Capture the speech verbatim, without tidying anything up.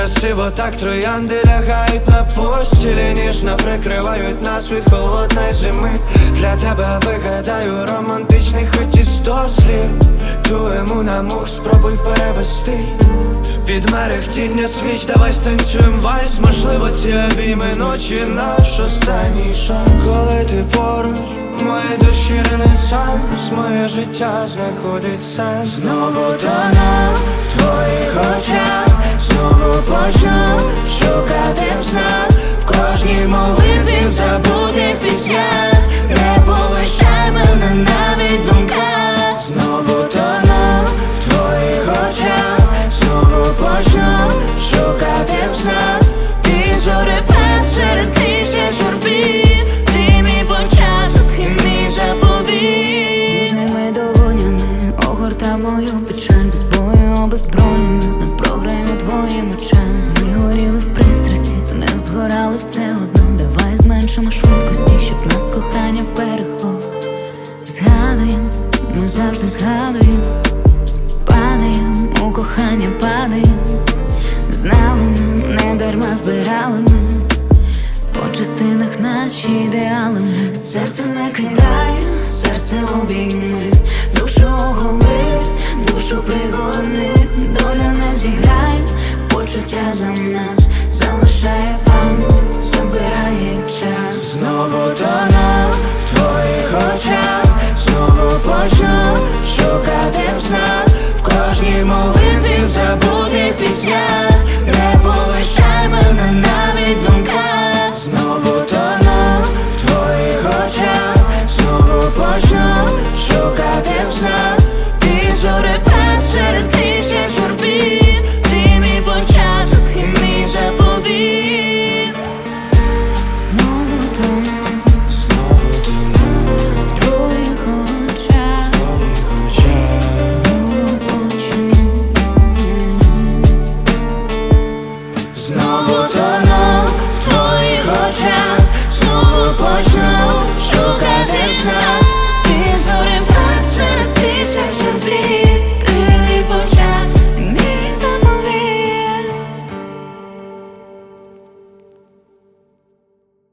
красиво, так троянди лягають на постілі, ніжно прикривають нас від холодної зими. Для тебе вигадаю романтичний хоч і сто слів. Ту ему на мух спробуй перевести. Під мерехтіння свіч давай станцюєм вальс. Можливо, ці обійми ночі наш останній шанс. Коли ти поруч, в моїй душі ренесанс, моє життя знаходить сенс. Знову тону в твоїх очах, знову почну шукати в снах, в кожній молитві, в забутих піснях. Не полишай мене навіть думках. Знову тону в твоїх очах, знову почну шукати в снах. Ти зорепад серед тисяч орбіт, ти мій початок і мій заповіт. Ніжними долонями огорта мою печаль, без бою, обезброєна, знов програю твоїм очам. Ми горіли в пристрасті, та не згорали все одно. Давай зменшимо швидкості, щоб нас кохання вберегло. Згадуєм, ми завжди згадуєм, падаєм, у кохання падаєм. Знали ми, не дарма збирали ми по частинах наші ідеали ми. Серце не кидай, серце обійми, душу оголи, душу пригорни. Доля не зіграє, почуття за нас залишає пам'ять, забирає час. Знову тону в твоїх очах, знову почну шукати в снах, в кожній молитві забути.